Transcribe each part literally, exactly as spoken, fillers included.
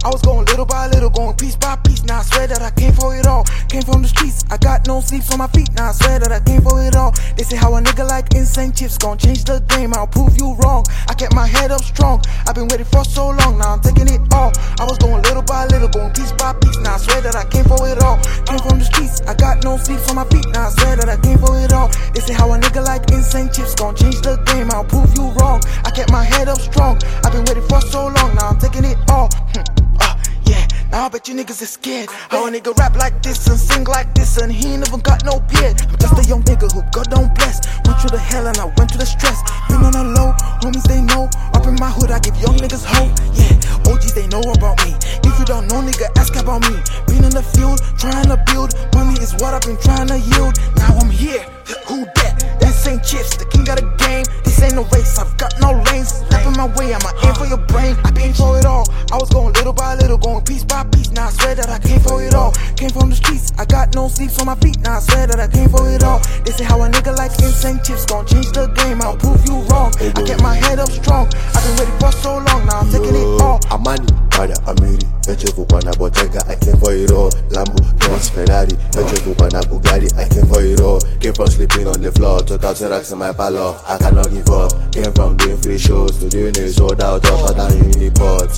I was going little by little, going piece by piece. Now I swear that I came for it all. Came from the streets, I got no sleeps on my feet. Now I swear that I came for it all. They say how a nigga like insane chips gon' change the game. I'll prove you wrong. I kept my head up strong. I've been waiting for so long, now I'm taking it all. I was going little by little, going piece by piece. Now I swear that I came for it all. Came from the streets, I got no sleeps on my feet. Now I swear that I came for it all. They say how a nigga like insane chips gon' change the game. I'll prove you wrong. I kept my head up strong. I've been waiting for so long, now I'm taking it all. uh, yeah, now I bet you niggas is scared. How a nigga rap like this and sing like this and he ain't even got no beard. I'm just a young nigga who God don't bless. Went through the hell and I went through the stress. Been on the low, homies they know. Up in my hood I give young niggas hope. Yeah, O Gs they know about me. If you don't know, nigga, ask about me. Been in the field, trying to build. Money is what I've been trying to yield. Now I'm here, who that? Insane chips, the king of the game. This ain't no race, I've got no lanes. Step in my way, I'ma aim for your brain. I came for it all. I was going little by little, going piece by piece. Now I swear that I came for it all. Came from the streets, I got no sleeps on my feet. Now I swear that I came for it all. They say how a nigga like insane chips gon' change the game. I'll prove you wrong. I kept my head up strong. I've been waiting for so long, now I'm taking it all. Amani, Pada, Amiri, Echefu Pana Bottega, I came for it all. Lambo, Benz, Ferrari, Echefu Pana Bugatti, I came for it all. Came from sleeping on the floor to thousand racks in my parlor. I cannot give up. Came from doing free shows to doing it sold out of other uniports.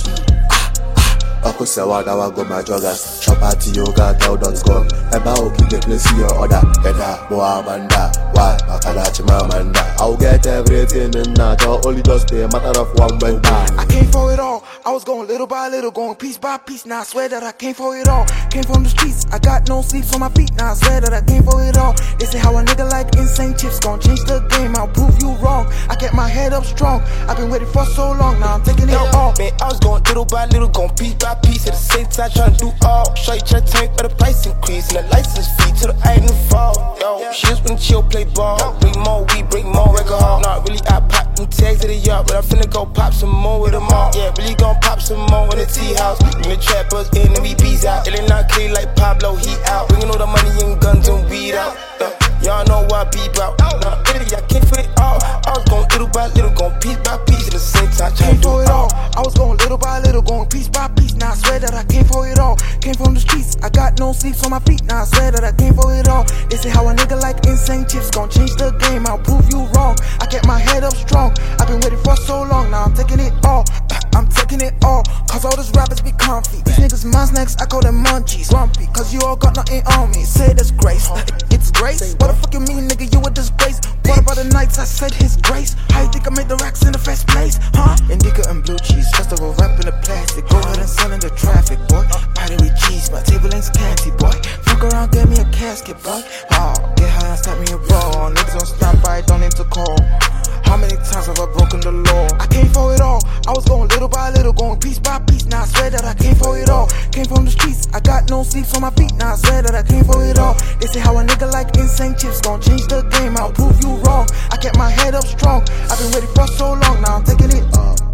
Oko Sewada Wago my joggers. Shop at yoga tell dot com. Eba Oki the place your order. Eda Boa Amanda. Why? Makadachi Mamanda. I'll get everything in that. Only just be a matter of one bend. I came for it all. I was going little by little, going piece by piece. Now I swear that I came for it all. Came from the streets, I got no sleeps on my feet. Now I swear that I came for it all. They say how a nigga like insane chips gon' change the game. I'll prove you wrong. I kept my head up strong. I've been waiting for so long, now I'm taking it all. Man, I was going little by little, going piece by piece. At the same time, trying to do all. Show you try to take for the price increase and the license fee till the iron fall. Yo, she just wanna chill, play ball. Bring more weed, bring more record hall. Not really, I pop them tags to the yard, but I'm finna go pop some more with them all. Yeah, really gon' pop some more in the tea house. When the trappers in, M V P's out. It ain't not clear like Pablo, he out. Bringing all the money and guns and weed out. Uh, y'all know what I be about. Nah, really, I came for it all. I was going little by little, going piece by piece at the same time. Came for it all. I was going little by little, going piece by piece. Now I swear that I came for it all. Came from the streets, I got no sleeps on my feet. Now I swear that I came for it all. They say how a nigga like insane chips gon' change the game. I'll prove you wrong. I kept my head up strong. I've been waiting for so long, now I'm taking it all. I'm taking it all, cause all these rappers be comfy. These niggas my snacks, I call them munchies. Grumpy, cause you all got nothing on me. Say disgrace, it's grace. What the fuck you mean, nigga, you a disgrace. What about the nights I said his grace? How you think I made the racks in the first place, huh? Indica and blue cheese, just a wrap in the plastic. Go ahead and sell in the traffic, boy. Party with cheese, my table ain't scanty, boy. Fuck around, get me a casket, boy. Oh, get high and stop me a roll. Niggas on standby, don't need to call. How many times have I broken the law? I came for it all. I was going little by little, going piece by piece. Now I swear that I came for it all. Came from the streets, I got no sleeps on my feet. Now I swear that I came for it all. They say how a nigga like insane chips gon' change the game. I'll prove you wrong. I kept my head up strong. I've been waiting for so long, now I'm taking it up.